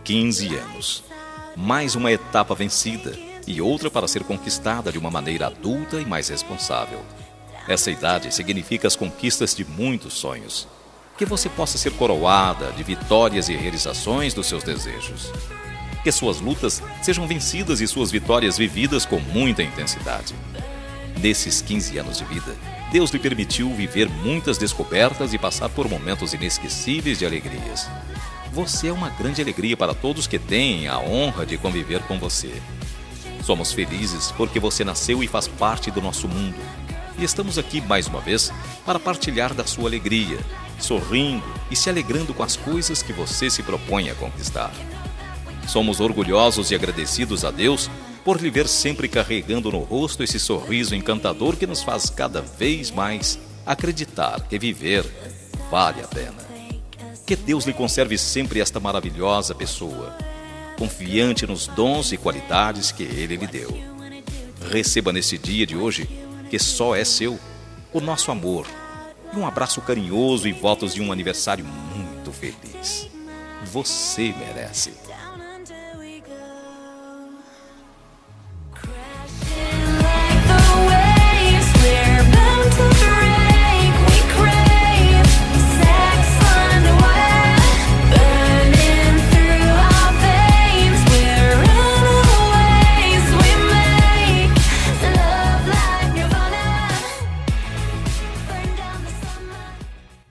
15 anos. Mais uma etapa vencida e outra para ser conquistada de uma maneira adulta e mais responsável. Essa idade significa as conquistas de muitos sonhos. Que você possa ser coroada de vitórias e realizações dos seus desejos. Que suas lutas sejam vencidas e suas vitórias vividas com muita intensidade. Nesses 15 anos de vida, Deus lhe permitiu viver muitas descobertas e passar por momentos inesquecíveis de alegrias. Você é uma grande alegria para todos que têm a honra de conviver com você. Somos felizes porque você nasceu e faz parte do nosso mundo. E estamos aqui mais uma vez para partilhar da sua alegria, sorrindo e se alegrando com as coisas que você se propõe a conquistar. Somos orgulhosos e agradecidos a Deus por lhe ver sempre carregando no rosto esse sorriso encantador que nos faz cada vez mais acreditar que viver vale a pena. Que Deus lhe conserve sempre esta maravilhosa pessoa, confiante nos dons e qualidades que Ele lhe deu. Receba nesse dia de hoje, que só é seu, o nosso amor, e um abraço carinhoso e votos de um aniversário muito feliz. Você merece.